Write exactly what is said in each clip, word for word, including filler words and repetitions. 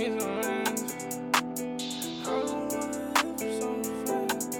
me some rings. I don't wanna live so fast.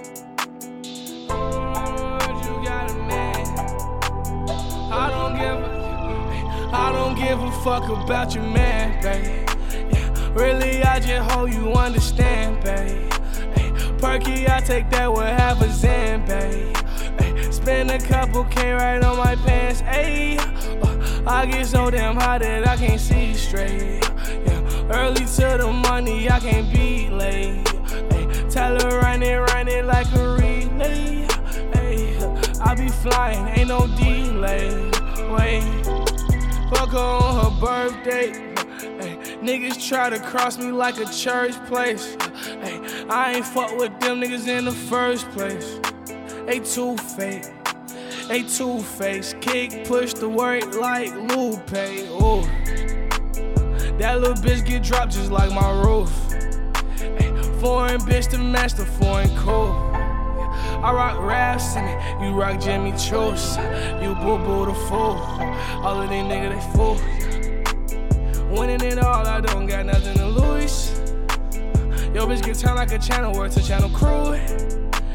Oh, you got a man. I don't give a, I don't give a fuck about your man, babe. Yeah, really, I just hope you understand, babe. Ay, Perky, I take that with half a Zan, babe. Ay, spend a couple K right on my pants, ayy. Uh, I get so damn high that I can't see straight. Yeah, early to the money, I can't be late. Ay, tell her run it, run it like a relay. Ay, I be flying, ain't no delay. Wait, fuck her on her birthday. Ay, niggas try to cross me like a church place. Ay, I ain't fuck with them niggas in the first place. They too fake, they too faced. Kick, push the work like Lupe. Ooh, that little bitch get dropped just like my roof. Ay, foreign bitch to match the foreign code. I rock raps in it, you rock Jimmy Choo's. You boo boo the fool, all of these niggas they fool. Winning it all, I don't got nothing to lose. Yo, bitch get turned like a channel, word to channel crew.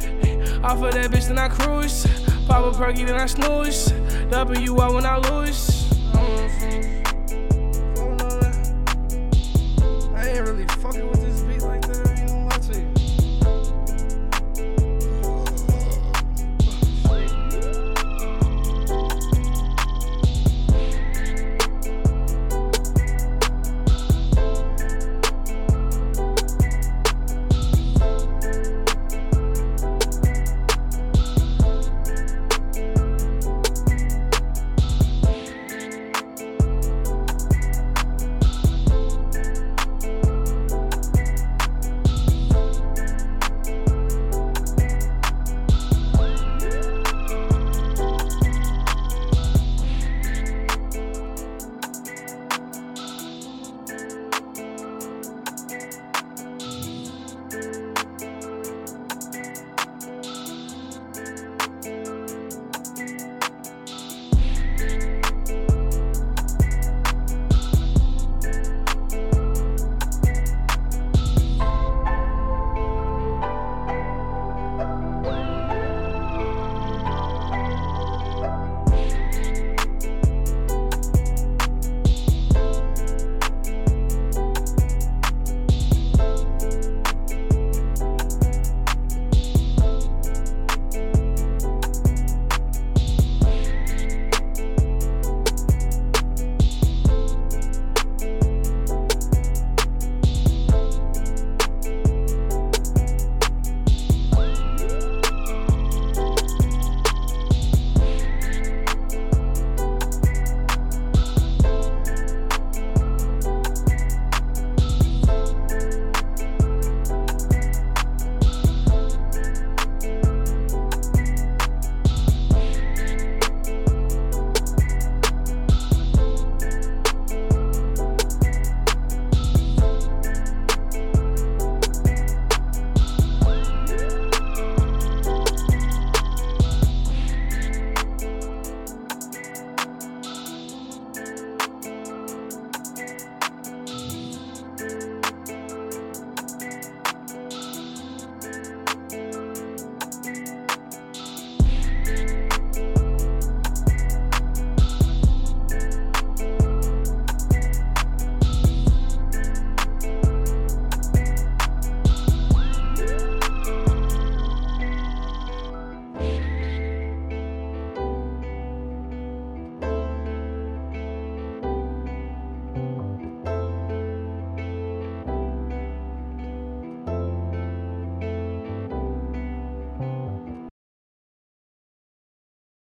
Off of that bitch, then I cruise. Pop a perky, then I snooze. W out when I lose.